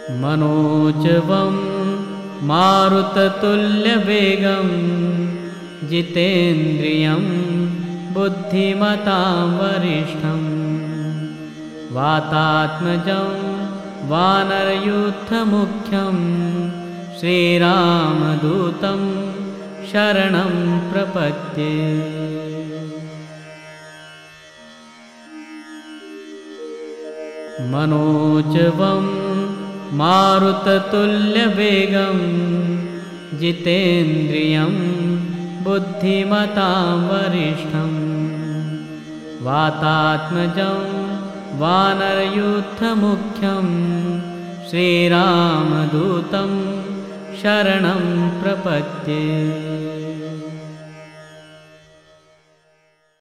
मनोजवं मारुततुल्यवेगं जितेन्द्रियं बुद्धिमतां वरिष्ठं वातात्मजं वानरयूथमुख्यं श्रीरामदूतं शरणं प्रपद्ये। मनोजवं मारुततुल्यवेगं जितेन्द्रियं बुद्धिमतां वरिष्ठं वातात्मजं वानरयूथमुख्यं श्रीरामदूतं शरणं प्रपद्ये।